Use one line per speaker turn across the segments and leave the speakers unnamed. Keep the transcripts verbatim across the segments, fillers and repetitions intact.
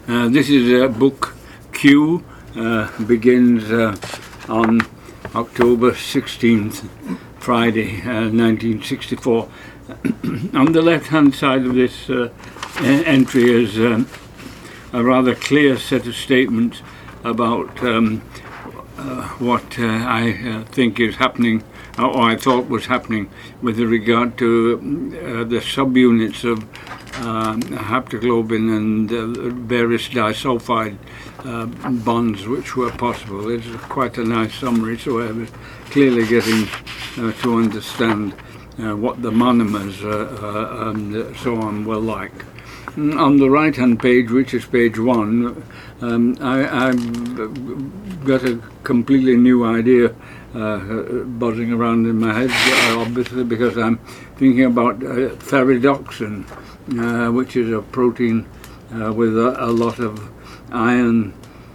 Uh, this is uh, book Q, uh, begins uh, on October sixteenth, Friday, uh, nineteen sixty-four. On the left-hand side of this uh, entry is um, a rather clear set of statements about um, uh, what uh, I uh, think is happening, or I thought was happening, with regard to uh, the subunits of um, haptoglobin and uh, various disulfide uh, bonds which were possible. It's quite a nice summary, so I was clearly getting uh, to understand uh, what the monomers uh, uh, and so on were like. On the right-hand page, which is page one, um, I, I've got a completely new idea uh, buzzing around in my head, uh, obviously because I'm thinking about uh, ferredoxin, uh, which is a protein uh, with a, a lot of iron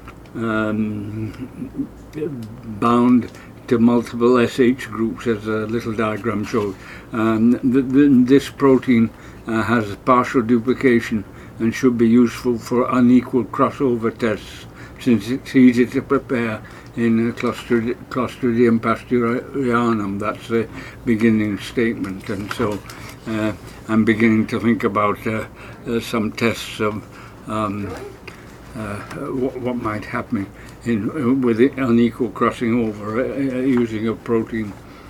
um, bound to multiple S H groups, as a little diagram shows. Um, th th this protein uh, has partial duplication and should be useful for unequal crossover tests, since it's easy to prepare in Clostrid Clostridium pastörianum. That's the beginning statement, and so uh, I'm beginning to think about uh, uh, some tests of um, uh, what, what might happen in uh, with unequal crossing over uh, using a protein,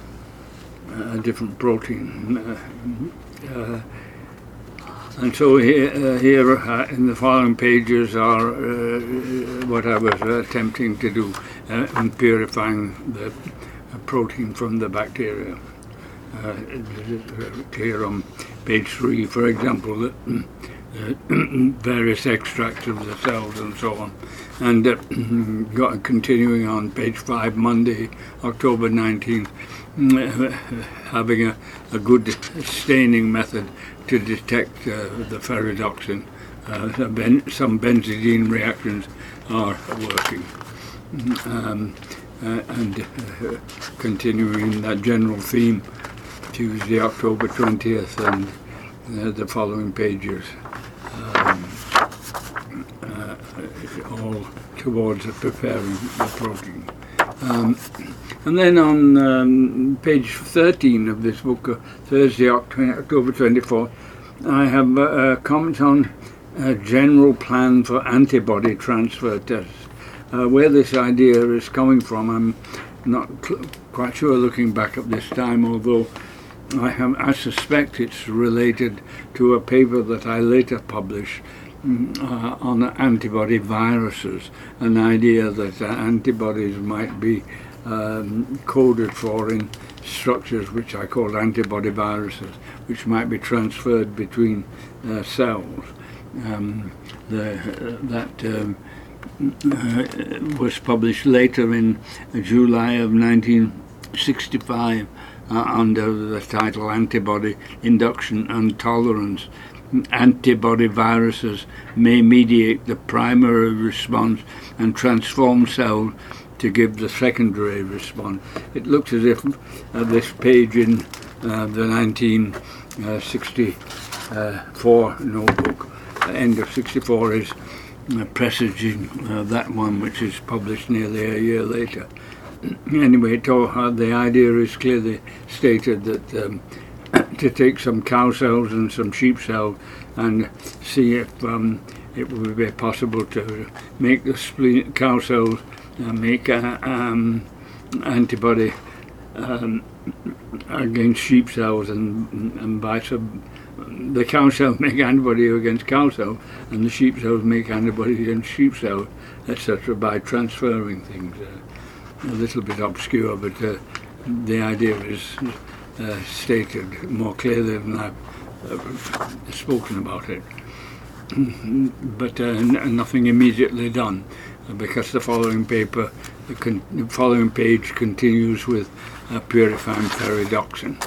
a different protein. Uh, uh, And so here, uh, here uh, in the following pages are uh, what I was attempting to do uh, in purifying the protein from the bacteria. Uh, clear on page three, for example, that uh, various extracts of the cells and so on. And uh, got, continuing on page five, Monday, October nineteenth, uh, having a, a good staining method to detect uh, the ferredoxin. Uh, ben some benzidine reactions are working. Um, uh, and uh, continuing that general theme, Tuesday, October twentieth, and uh, the following pages, um, uh, all towards preparing the protein. Um, and then on um, page thirteen of this book, uh, Thursday, October twenty-fourth, I have uh, a comment on a general plan for antibody transfer tests. Uh, where this idea is coming from, I'm not quite sure looking back at this time, although I, have, I suspect it's related to a paper that I later published uh, on antibody viruses, an idea that uh, antibodies might be um, coded for in structures which I call antibody viruses, which might be transferred between uh, cells. Um, the, uh, that um, uh, was published later in July of nineteen sixty-five uh, under the title Antibody Induction and Tolerance. Antibody viruses may mediate the primary response and transform cells to give the secondary response. It looks as if uh, this page in uh, the nineteen sixty-four notebook, uh, end of sixty-four, is uh, presaging uh, that one, which is published nearly a year later. Anyway, to, uh, the idea is clearly stated that um, to take some cow cells and some sheep cells and see if um, it would be possible to make the spleen, cow cells uh, make a, um, antibody um, against sheep cells, and, and vice versa. The cow cells make antibody against cow cells, and the sheep cells make antibody against sheep cells, et cetera, by transferring things. Uh, a little bit obscure, but uh, the idea is uh, stated more clearly than I've uh, spoken about it. But uh, n nothing immediately done, uh, because the following paper, the, con the following page continues with uh, purifying ferredoxin.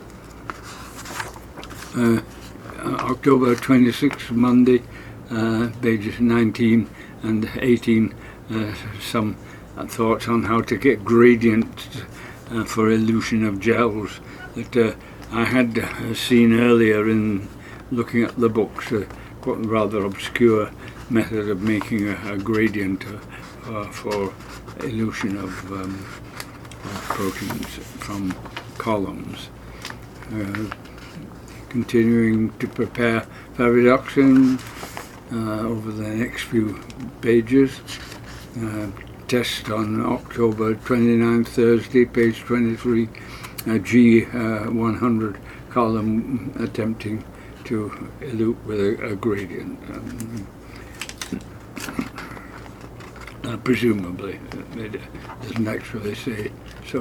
Uh, October twenty-sixth, Monday, uh, pages nineteen and eighteen, uh, some uh, thoughts on how to get gradients uh, for elution of gels that uh, I had uh, seen earlier in looking at the books, uh, quite rather obscure method of making a, a gradient uh, uh, for elution of, um, of proteins from columns. Uh, continuing to prepare ferredoxin uh, over the next few pages. Uh, test on October twenty-ninth, Thursday, page twenty-three, uh, G one hundred column attempting to elute with a, a gradient. Um, uh, presumably, it doesn't actually say so.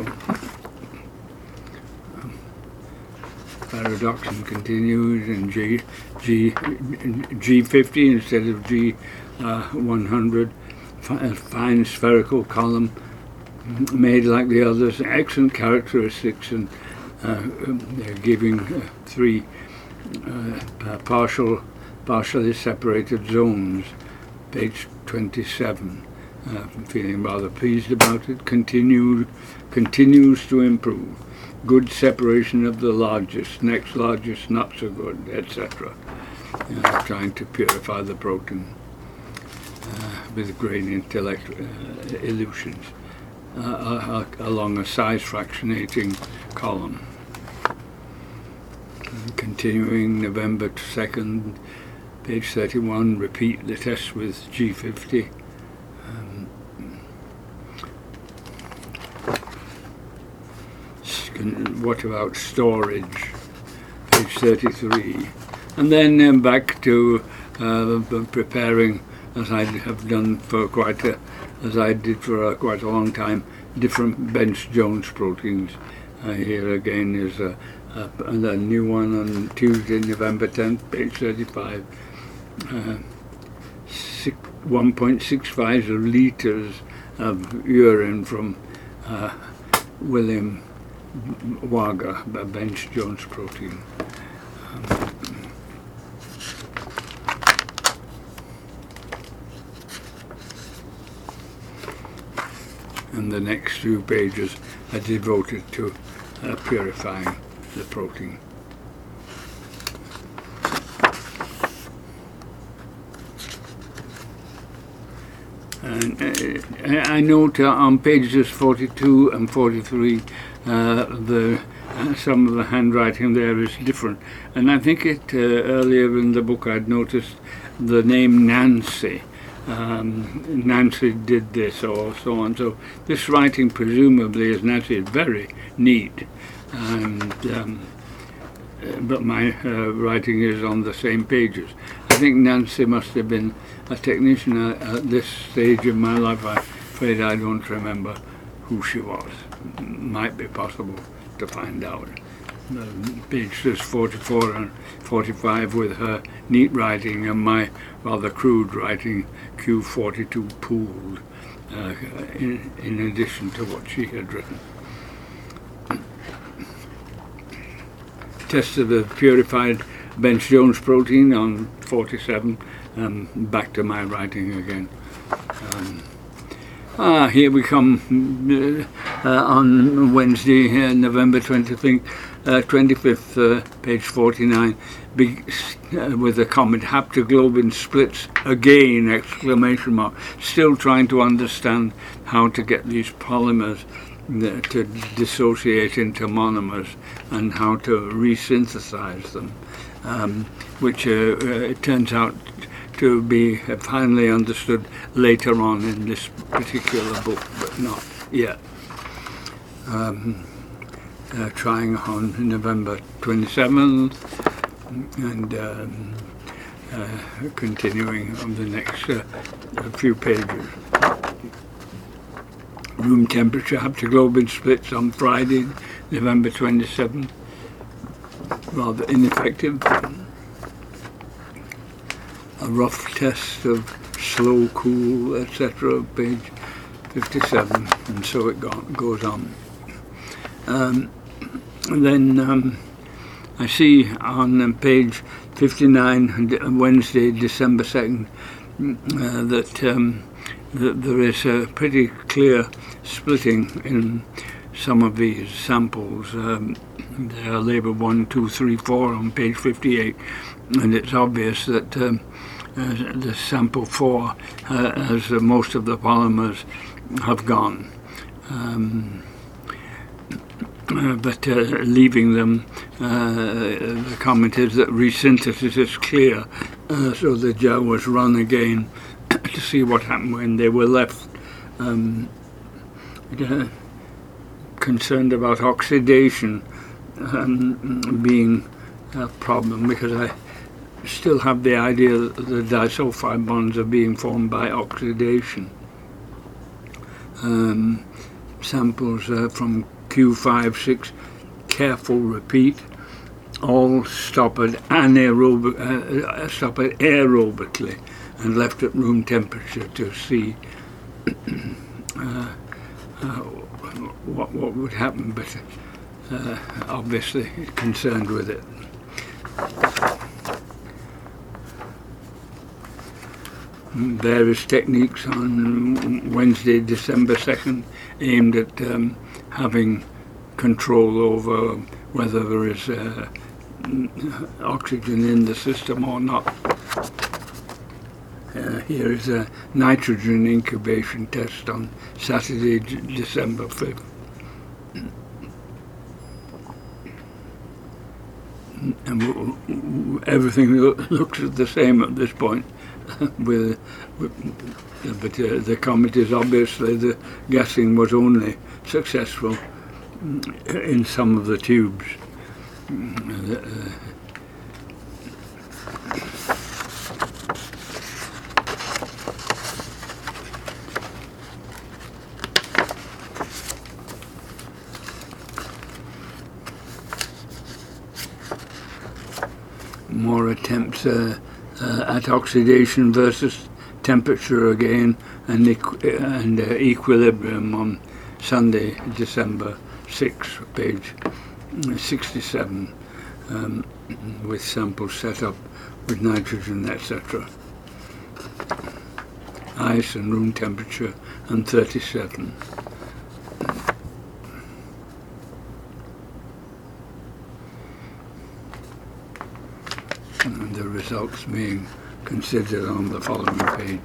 Um, Ferredoxin continues in G, G, G fifty instead of G one hundred. A fine spherical column made like the others, excellent characteristics, and uh, they're giving uh, three uh, partial, partially separated zones. Page twenty-seven. Uh, I'm feeling rather pleased about it. Continued, continues to improve. Good separation of the largest, next largest not so good, et cetera. Uh, trying to purify the protein. Uh, with gradient elect- uh, elutions uh, uh, along a size fractionating column. And continuing November second, page thirty-one, repeat the test with G fifty. Um, what about storage? Page thirty-three. And then um, back to uh, preparing, as I have done for quite a, as I did for a, quite a long time, different Bence-Jones proteins. Uh, here again is a, a, a new one on Tuesday, November tenth, page thirty-five. Uh, one point six five litres of urine from uh, William Wager, a Bence-Jones protein. Um, And the next few pages are devoted to uh, purifying the protein. And uh, I note uh, on pages forty-two and forty-three uh, the uh, some of the handwriting there is different. And I think it uh, earlier in the book I'd noticed the name Nancy. Um, Nancy did this or so on. So this writing presumably is Nancy is very neat, and um, but my uh, writing is on the same pages. I think Nancy must have been a technician at, at this stage of my life. I'm afraid I don't remember who she was. Might be possible to find out. Um, pages forty-four and forty-five with her neat writing and my rather crude writing, Q forty-two pooled, uh, in, in addition to what she had written. Test of the purified Bence-Jones protein on forty-seven, um, back to my writing again. Um, Ah, here we come uh, uh, on Wednesday, uh, November twenty-fifth, uh, twenty-fifth uh, page forty-nine, big, uh, with the comment, haptoglobin splits again, exclamation mark. Still trying to understand how to get these polymers uh, to dissociate into monomers and how to resynthesize them, um, which uh, uh, it turns out to be finally understood later on in this particular book, but not yet. Um, uh, trying on November twenty-seventh and um, uh, continuing on the next uh, few pages. Room temperature haptoglobin splits on Friday, November twenty-seventh. Rather ineffective. A rough test of slow cool, et cetera, page fifty-seven, and so it go, goes on. Um, and then um, I see on um, page fifty-nine, Wednesday, December second, uh, that, um, that there is a pretty clear splitting in some of these samples. Um, they are labeled one, two, three, four on page fifty-eight, and it's obvious that um, uh, the sample four, uh, as uh, most of the polymers have gone. Um, uh, but uh, leaving them, uh, the comment is that resynthesis is clear, uh, so the gel was run again to see what happened when they were left. Um, uh, concerned about oxidation um, being a problem, because I still have the idea that the disulfide bonds are being formed by oxidation. Um, samples uh, from Q five six, careful repeat, all stop at anaerobic, uh, stop at aerobically and left at room temperature to see uh, uh, what, what would happen, but uh, obviously concerned with it. Various techniques on Wednesday, December second, aimed at um, having control over whether there is uh, oxygen in the system or not. Uh, here is a nitrogen incubation test on Saturday, December fifth. And everything looks the same at this point. with, with, but uh, the comet is obviously, the gassing was only successful in some of the tubes. Uh, more attempts uh, uh, at oxidation versus temperature again, and, equ and uh, equilibrium on Sunday, December sixth, page sixty-seven, um, with samples set up with nitrogen, et cetera. Ice and room temperature, and thirty-seven. And the results being considered on the following page.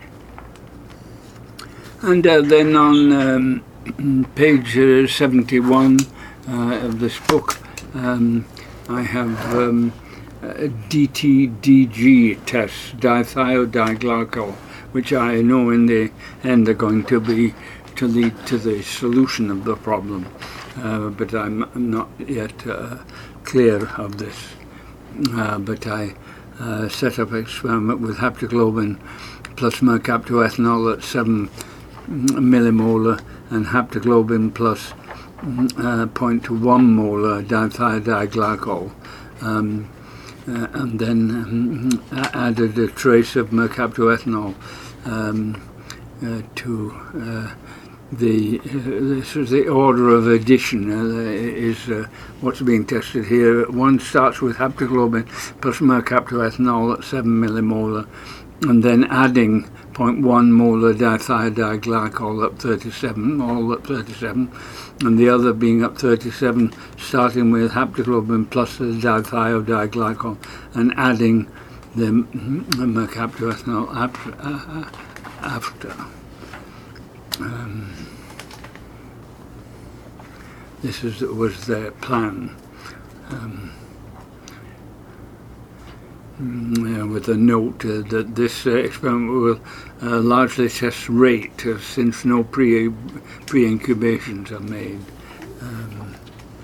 And uh, then on um, page uh, seventy-one uh, of this book, um, I have um, uh, D T D G tests, dithiiodiglycol, which I know in the end are going to be to lead to the solution of the problem, uh, but I'm not yet uh, clear of this. Uh, but I uh, set up an experiment with haptoglobin plus mercaptoethanol at seven millimolar and haptoglobin plus uh, zero point one molar dithiiodiglycol, um, uh, and then um, added a trace of mercaptoethanol um, uh, to uh, the uh, this is the order of addition uh, is uh, what's being tested here. One starts with haptoglobin plus mercaptoethanol at seven millimolar, and then adding zero point one molar dithiiodiglycol up thirty-seven, all up thirty-seven, and the other being up thirty-seven, starting with haptoglobin plus the dithiiodiglycol and adding the mercaptoethanol after. Uh, after. Um, this is, was their plan, um, uh, with a note uh, that this uh, experiment will uh, largely test rate, uh, since no pre pre-incubations are made. Um,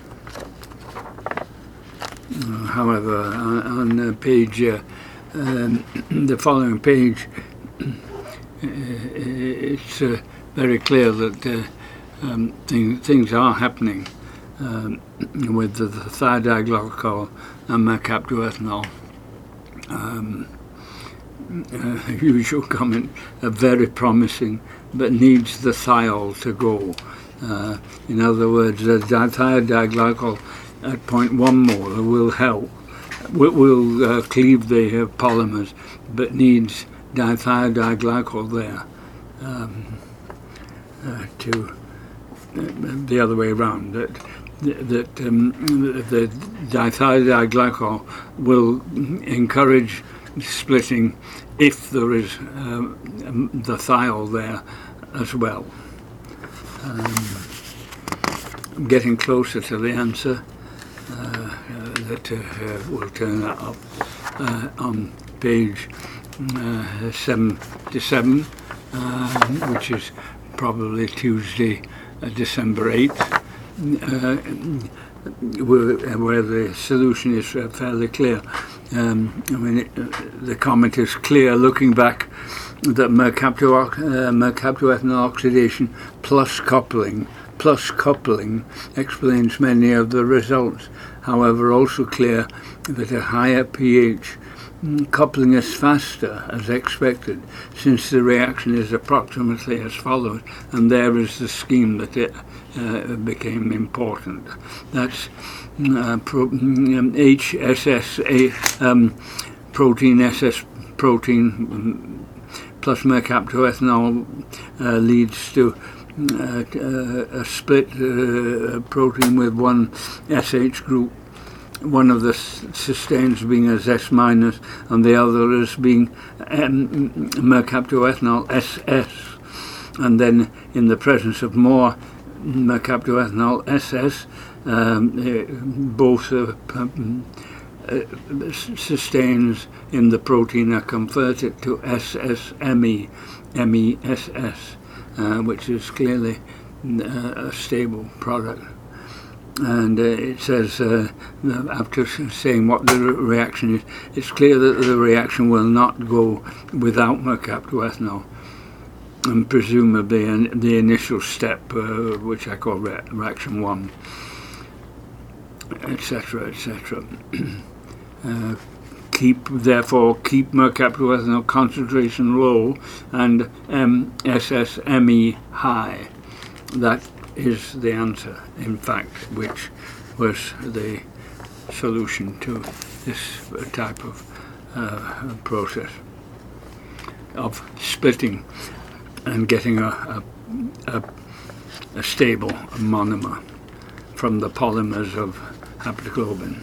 uh, however, on, on uh, page, uh, um, the following page, uh, it's uh, very clear that uh, um, thing, things are happening um, with the, the thiiodiglycol and mercaptoethanol. Um, uh, usual comment, uh, very promising, but needs the thiol to go. Uh, in other words, the dithiiodiglycol at zero point one molar will help, will, will uh, cleave the uh, polymers, but needs dithiiodiglycol there. Um, uh, to uh, the other way around, that that um, the dithiiodiglycol will encourage splitting if there is uh, the thiol there as well. Um, I'm getting closer to the answer. Uh, uh, that uh, uh, will turn that up uh, on page uh, seventy-seven, uh, which is probably Tuesday, uh, December eighth, uh, where, where the solution is uh, fairly clear. Um, I mean, it, uh, the comment is clear looking back that mercapto, uh, mercaptoethanol oxidation plus coupling plus coupling explains many of the results. However, also clear that a higher pH coupling is faster as expected, since the reaction is approximately as follows, and there is the scheme that it uh, became important. That's uh, pro H S S A um, protein S S protein um, plus mercaptoethanol uh, leads to Uh, uh, a split uh, protein with one S H group, one of the cysteines being as S minus and the other as being um, mercaptoethanol S S, and then in the presence of more mercaptoethanol S S, um, uh, both uh, uh, cysteines in the protein are converted to S S M E, M E S S. Uh, which is clearly uh, a stable product. And uh, it says, uh, after saying what the re reaction is, it's clear that the reaction will not go without mercaptoethanol, and presumably an, the initial step, uh, which I call re reaction one, et cetera, et cetera. uh, Keep, therefore, keep mercaptoethanol concentration low and um, S S M E high. That is the answer, in fact, which was the solution to this type of uh, process of splitting and getting a, a, a, a stable monomer from the polymers of haptoglobin.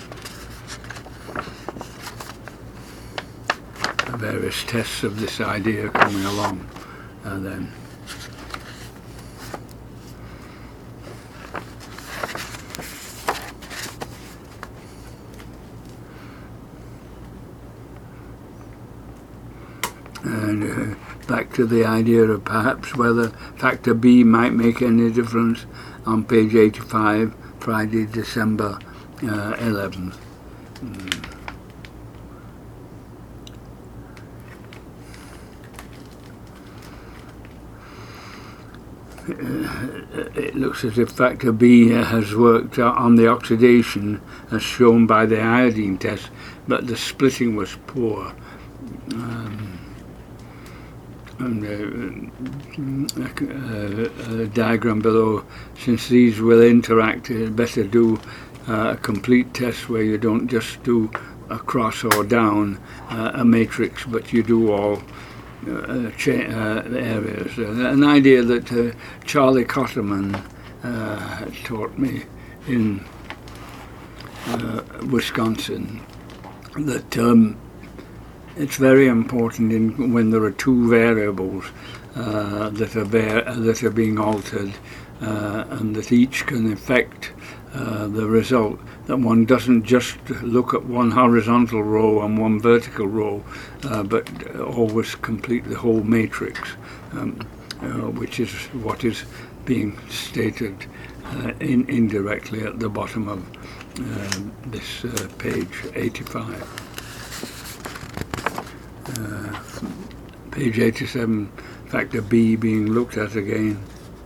Various tests of this idea coming along uh, then. And uh, back to the idea of perhaps whether factor B might make any difference on page eighty-five, Friday, December uh, eleventh. Mm. It looks as if factor B has worked on the oxidation as shown by the iodine test, but the splitting was poor. Um, and uh, uh, a diagram below, since these will interact, it's better do uh, a complete test where you don't just do across or down uh, a matrix, but you do all Uh, uh, areas. Uh, an idea that uh, Charlie Cotterman uh, taught me in uh, Wisconsin, that um, it's very important in, when there are two variables uh, that are var that are being altered uh, and that each can affect uh, the result, that one doesn't just look at one horizontal row and one vertical row, uh, but always complete the whole matrix, um, uh, which is what is being stated uh, in, indirectly at the bottom of uh, this uh, page eighty-five. Uh, page eighty-seven, factor B being looked at again.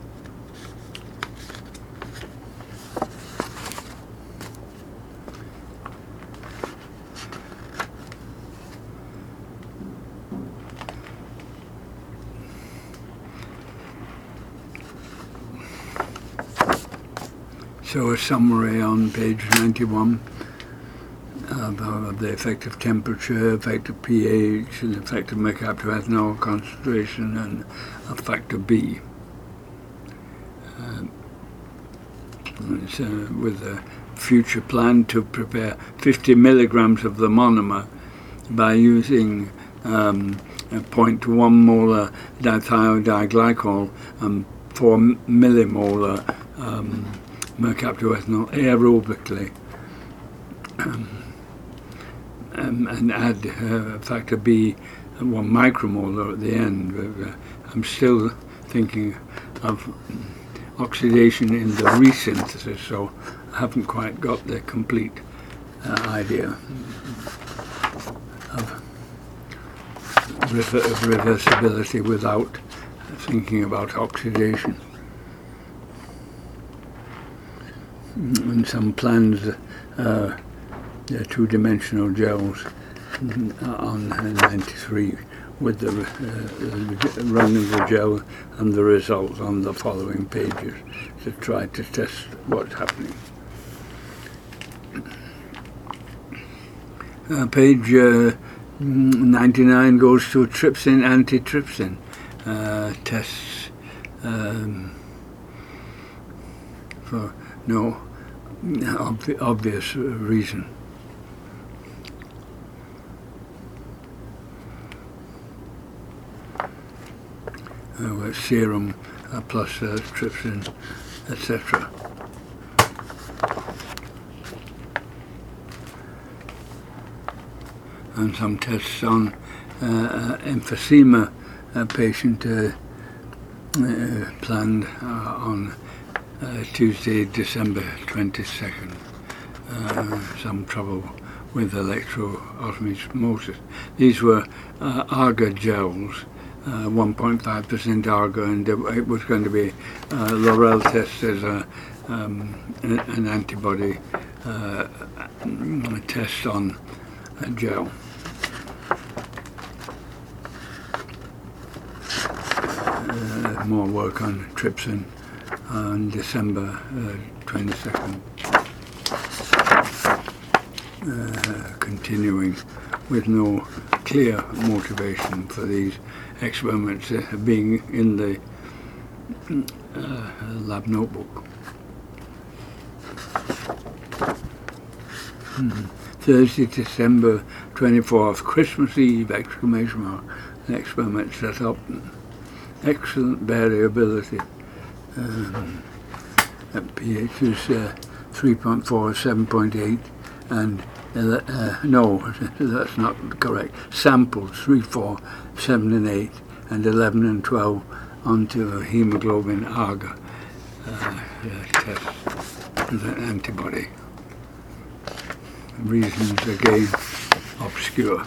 So a summary on page ninety-one of, of the effect of temperature, effect of pH, and effect of mercaptoethanol concentration, and of factor B. Uh, it's, uh, with a future plan to prepare fifty milligrams of the monomer by using um, zero point one molar dithiiodiglycol and four millimolar um, mercaptoethanol aerobically, um, um, and add uh, factor B one micromolar at the end. But, uh, I'm still thinking of oxidation in the resynthesis, so I haven't quite got the complete uh, idea of, rever of reversibility without thinking about oxidation. And some plans, uh, they're two-dimensional gels on ninety-three with the uh, run of the gel and the results on the following pages to try to test what's happening. Uh, page uh, ninety-nine goes to trypsin, antitrypsin uh, tests um, for no obvi obvious reason. Uh, with serum uh, plus uh, trypsin, et cetera. And some tests on uh, uh, emphysema uh, patient uh, uh, planned uh, on uh, Tuesday, December twenty-second. Uh, some trouble with electroosmosis. These were uh, agar gels. Uh, one point five percent agar, and it was going to be uh, Laurel test as a, um, an antibody uh, test on a gel. Uh, more work on trypsin on December uh, twenty-second. Uh, continuing with no clear motivation for these experiments uh, being in the uh, lab notebook. Mm. Thursday, December twenty-fourth, Christmas Eve, exclamation mark, an experiment set up. Excellent variability. Um, pH is uh, three point four, seven point eight, and uh, no, that's not correct. Samples three, four, seven, and eight, and eleven and twelve onto a hemoglobin agar uh, yeah, test as an antibody. Reasons again obscure.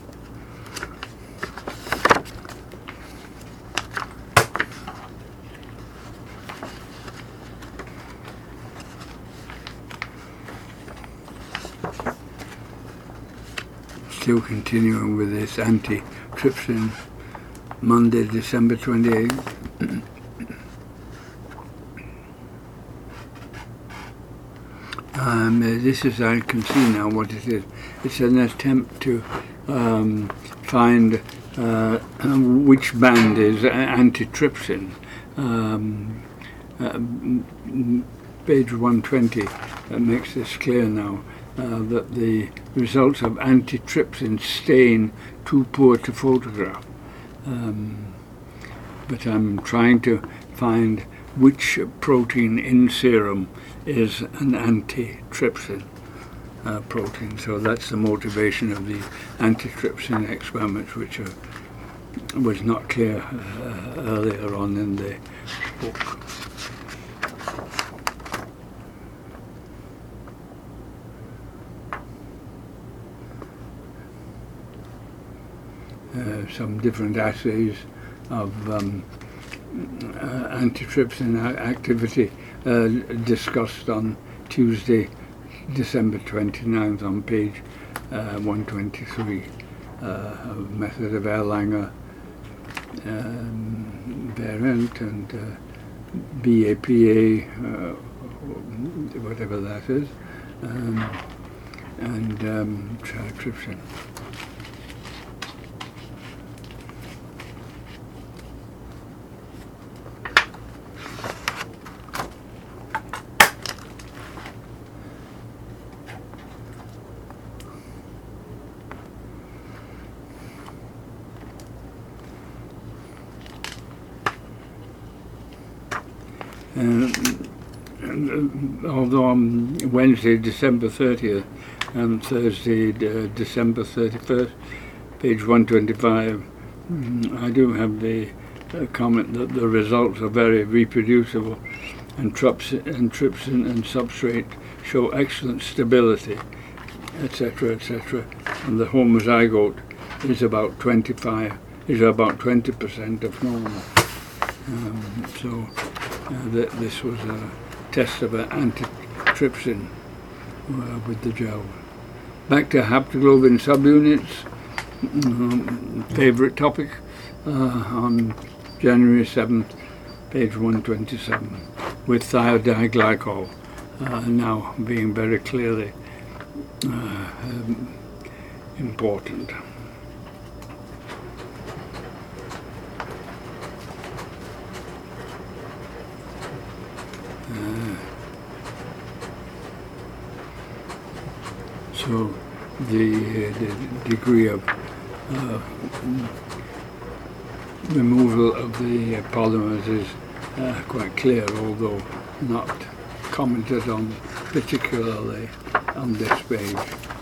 Still continuing with this antitrypsin, Monday, December twenty-eighth. um, this is, I can see now what it is. It's an attempt to um, find uh, which band is antitrypsin. Um, uh, page one twenty uh, makes this clear now. Uh, that the results of antitrypsin stain too poor to photograph. Um, but I'm trying to find which protein in serum is an antitrypsin uh, protein. So that's the motivation of the antitrypsin experiments, which are, was not clear uh, earlier on in the book. Uh, some different assays of um, uh, antitrypsin activity uh, discussed on Tuesday, December twenty-ninth on page uh, one twenty-three. Uh, a method of Erlanger um, variant and uh, B A P A, uh, whatever that is, um, and um, trypsin. Uh, and, uh, although on Wednesday, December thirtieth, and Thursday, uh, December thirty-first, page one twenty-five, mm, I do have the uh, comment that the results are very reproducible, and, trypsin, and trypsin and substrate show excellent stability, et cetera, et cetera. And the homozygote is about twenty-five, is about twenty percent of normal. Um, so uh, th this was a test of an antitrypsin uh, with the gel. Back to haptoglobin subunits, um, favourite topic, uh, on January seventh, page one twenty-seven, with thiodihglycol uh, now being very clearly uh, um, important. Uh, so the, uh, the degree of uh, removal of the polymers is uh, quite clear, although not commented on particularly on this page.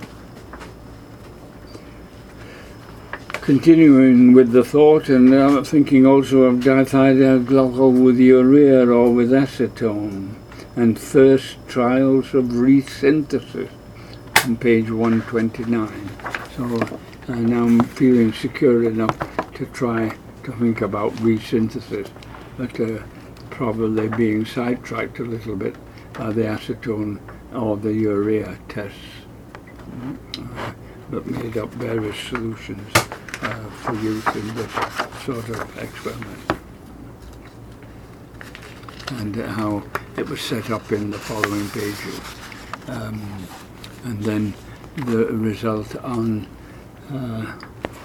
Continuing with the thought, and uh, thinking also of dithioglycol with urea or with acetone, and first trials of resynthesis on page one twenty-nine. So uh, now I'm feeling secure enough to try to think about resynthesis, but uh, probably being sidetracked a little bit by the acetone or the urea tests, uh, but made up various solutions uh, for use in this sort of experiment, and uh, how it was set up in the following pages, um, and then the result on uh,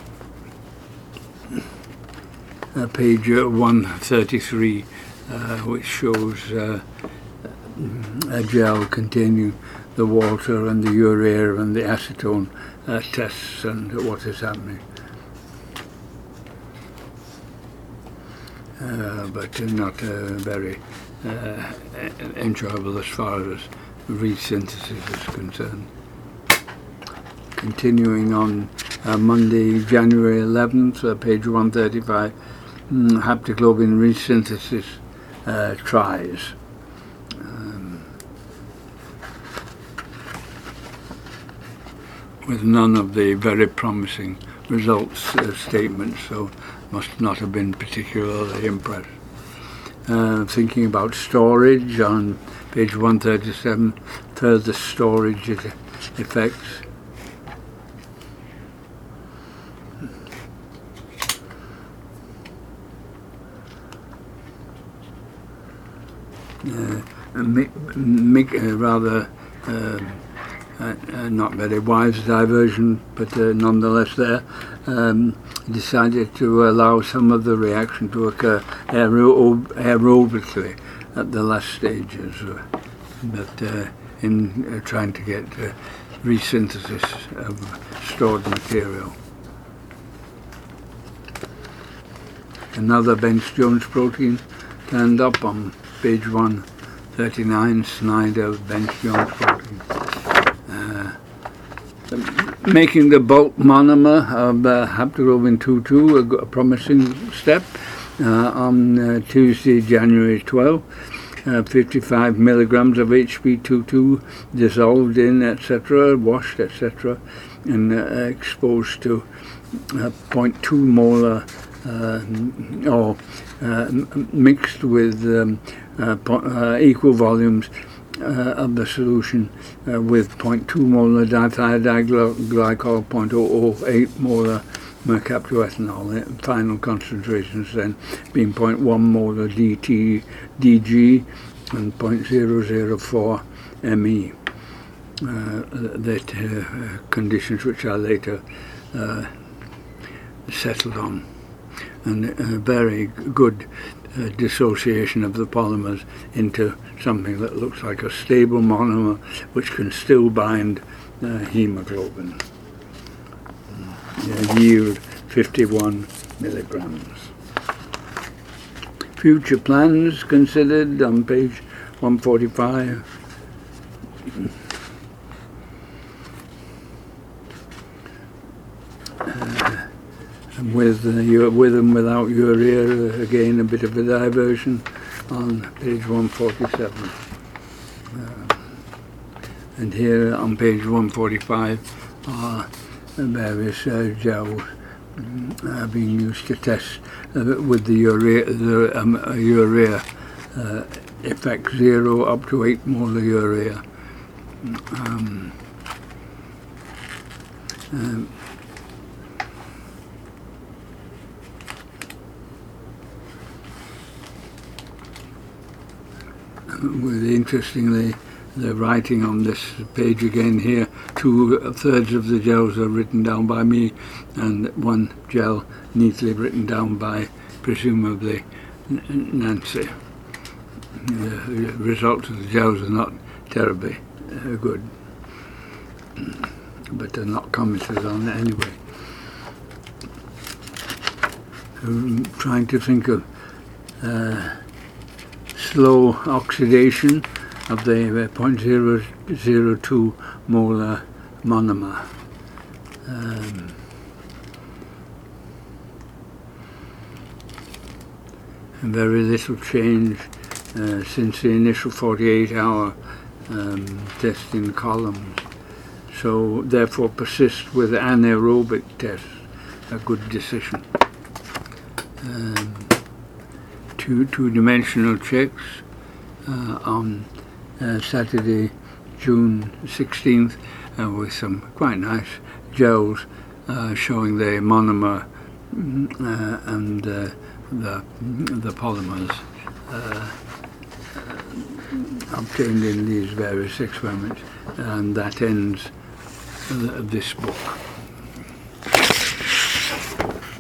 uh, page one thirty-three, uh, which shows uh, a gel containing the water and the urea and the acetone uh, tests and what is happening. Uh, but not uh, very uh, enjoyable as far as resynthesis is concerned. Continuing on uh, Monday, January eleventh, uh, page one thirty-five, mm, haptoglobin resynthesis uh, tries. Um, with none of the very promising results uh, statements, so must not have been particularly impressed. Uh, thinking about storage on page one thirty-seven, further storage effects. Uh, make, make uh, rather uh, uh, uh, not very wise diversion, but uh, nonetheless there, um, decided to allow some of the reaction to occur aerob aerobically at the last stages, uh, but uh, in uh, trying to get uh, resynthesis of stored material. Another Bence-Jones protein turned up on page one thirty-nine, Snyder Bence-Jones protein. Uh, making the bulk monomer of uh, haptoglobin two two a, a promising step uh, on uh, Tuesday, January twelfth. Uh, fifty-five milligrams of H P two two dissolved in, et cetera, washed, et cetera, and uh, exposed to uh, zero point two molar uh, or uh, mixed with um, uh, uh, equal volumes uh, of the solution uh, with zero point two molar dithioglycol, zero point zero zero eight molar mercaptoethanol, final concentrations then being zero point one molar D T, D G and zero point zero zero four M E. Uh, that uh, conditions which I later uh, settled on, and a very good uh, dissociation of the polymers into something that looks like a stable monomer which can still bind uh, hemoglobin. Uh, yield fifty-one milligrams. Future plans considered on page one forty-five. Uh, and with, uh, with and without urea, again a bit of a diversion on page one forty-seven. Uh, and here on page one forty-five are various uh, gels uh, being used to test uh, with the urea, the um, uh, urea uh, effect zero up to eight molar urea. Um, um, with interestingly, the writing on this page again here, two thirds of the gels are written down by me and one gel neatly written down by presumably Nancy. The results of the gels are not terribly uh, good, but they're not commented on anyway. I'm trying to think of uh, slow oxidation of the uh, zero point zero zero two molar monomer. Um, and very little change uh, since the initial forty-eight hour um, testing columns. So therefore persist with anaerobic tests, a good decision. Um, two two-dimensional checks uh, on uh, Saturday, June sixteenth, uh, with some quite nice gels uh, showing the monomer uh, and uh, the the polymers uh, uh, obtained in these various experiments, and that ends uh, this book.